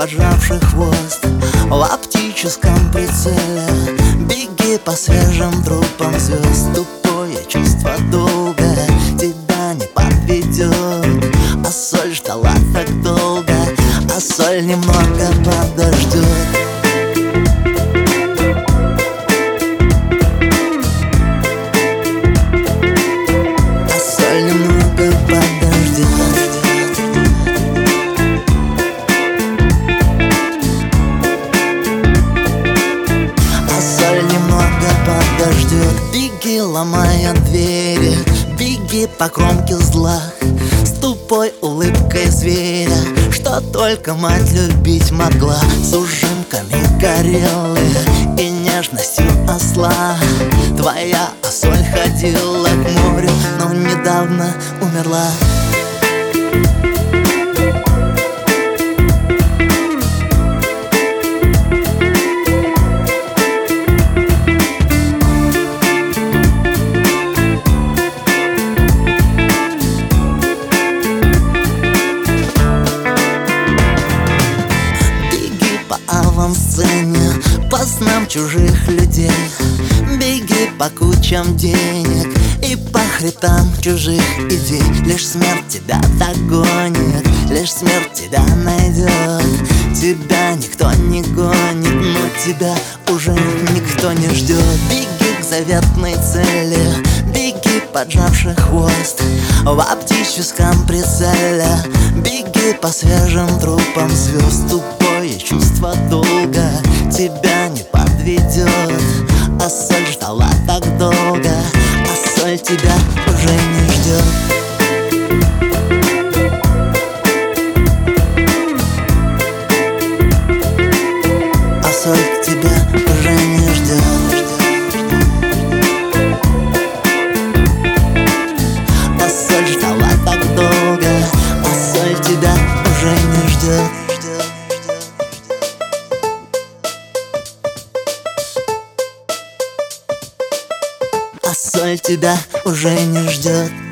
поджавший хвост в оптическом прицеле. Беги по свежим трупам звезд, тупое чувство долга тебя не подведет. А соль ждала так долго, а соль немного подождет. Беги, ломая двери, беги по кромке зла, с тупой улыбкой зверя, что только мать любить могла. С ужимками горелых и нежностью осла твоя соль ходила к морю, но недавно умерла. Авансцене по снам чужих людей, беги по кучам денег и по хребтам чужих идей. Лишь смерть тебя догонит, лишь смерть тебя найдет. Тебя никто не гонит, но тебя уже никто не ждет. Беги к заветной цели, беги, поджавший хвост в оптическом прицеле. Беги по свежим трупам звезд, тупое чувство долга тебя не подведет. А соль ждала так долго, а соль тебя уже не ждет. А соль тебя уже не ждет. А соль ждала так долго, а соль тебя уже не ждет. А соль тебя уже не ждет.